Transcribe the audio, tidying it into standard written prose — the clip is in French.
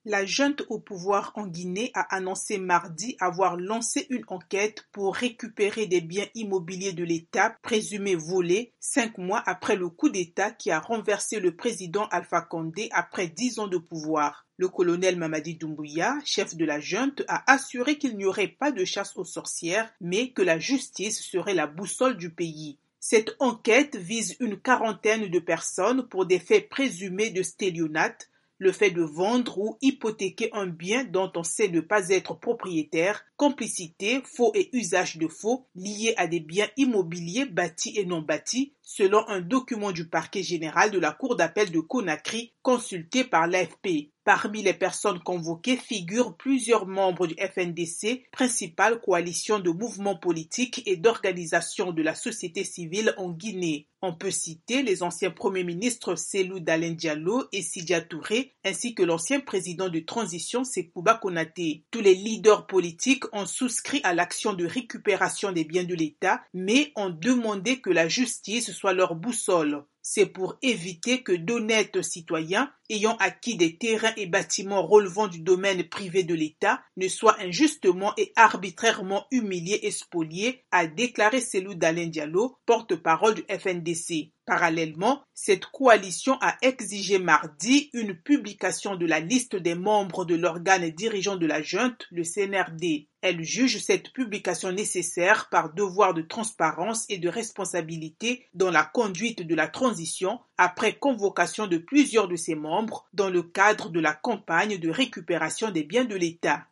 La junte au pouvoir en Guinée a annoncé mardi avoir lancé une enquête pour récupérer des biens immobiliers de l'État présumés volés 5 mois après le coup d'État qui a renversé le président Alpha Condé après 10 ans de pouvoir. Le colonel Mamadi Doumbouya, chef de la junte, a assuré qu'il n'y aurait pas de chasse aux sorcières, mais que la justice serait la boussole du pays. Cette enquête vise une quarantaine de personnes pour des faits présumés de stélionate, le fait de vendre ou hypothéquer un bien dont on sait ne pas être propriétaire, complicité, faux et usage de faux liés à des biens immobiliers bâtis et non bâtis, selon un document du parquet général de la Cour d'appel de Conakry consulté par l'AFP. Parmi les personnes convoquées figurent plusieurs membres du FNDC, principale coalition de mouvements politiques et d'organisations de la société civile en Guinée. On peut citer les anciens premiers ministres Cellou Dalein Diallo et Sidya Touré, ainsi que l'ancien président de transition Sekouba Konaté. Tous les leaders politiques ont souscrit à l'action de récupération des biens de l'État, mais ont demandé que la justice soit leur boussole. C'est pour éviter que d'honnêtes citoyens ayant acquis des terrains et bâtiments relevant du domaine privé de l'État ne soient injustement et arbitrairement humiliés et spoliés, a déclaré Cellou Dalein Diallo, porte-parole du FNDC. Parallèlement, cette coalition a exigé mardi une publication de la liste des membres de l'organe dirigeant de la junte, le CNRD. Elle juge cette publication nécessaire par devoir de transparence et de responsabilité dans la conduite de la transition après convocation de plusieurs de ses membres dans le cadre de la campagne de récupération des biens de l'État.